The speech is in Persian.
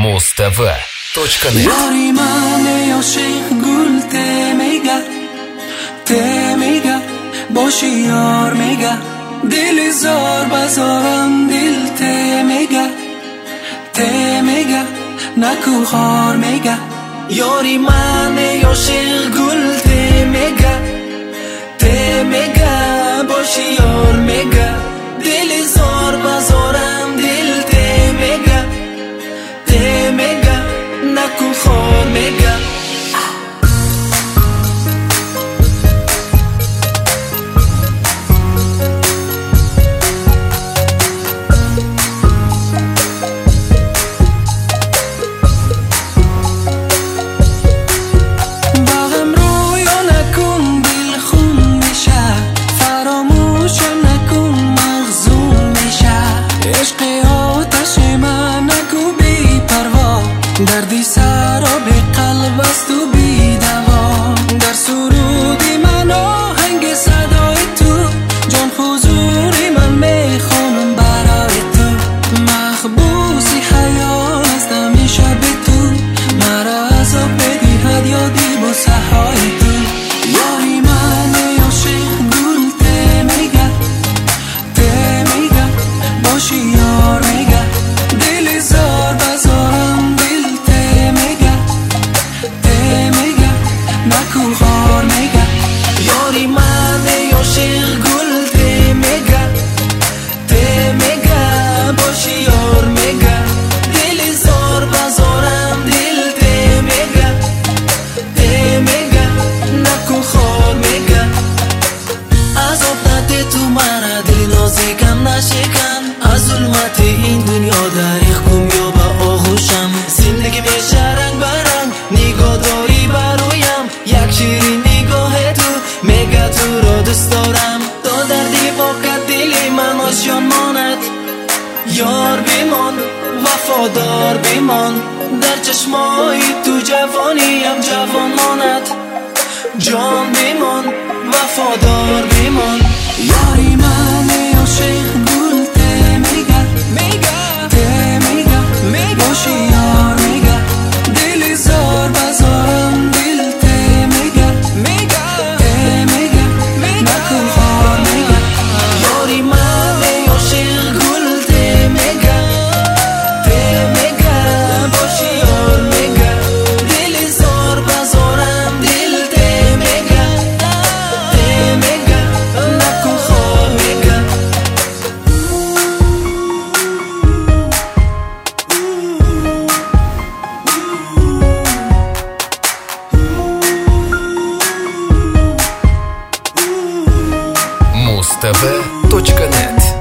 mustava.net. یاری من عاشق گل تمیگه باشی یار میگه دل زار بزارم دل تمیگه نکو خار میگه یاری من عاشق گل تمیگه باشی یار میگه دل زار بزارم دل تمیگه نکو خار میگه دردی سر به قلب است و بی دوا در سرودی من آهنگ صدای تو جان حضوری من میخوانم برای تو محبوسی خیال است همیشه به تو مرا عذاب بدهد یادی با صحای تو یاری من عاشق گل تمیگه باشی یار میگه دل زار بزارم نکو خار میگه یاری من عاشق گل تمیگه باشی یار میگه دل زار بزارم دل تمیگه نکو خار میگه عذاب نده تو مرا دل نازکم نشکن از ظلمت این دنیا دریغ کن یا با آغوشم زندگی میشه رنگ برنگ نگاه داری برایم یک شیرین نگاه تو میگه تو را دوست دارم تا دردی فقط دل من از جان ماند یار بمان وفادار بمان در چشمای تو جوانیم جوان ماند جان بمان وفادار بمان یاری من عاشق گل تمیگه باشی یار میگه دل زار بزارم دل تمیگه نکو خار میگه یاری من عاشق گل تمیگه باشی یار میگه دل زار بزارم دل تمیگه نکو خار میگه mustava.net.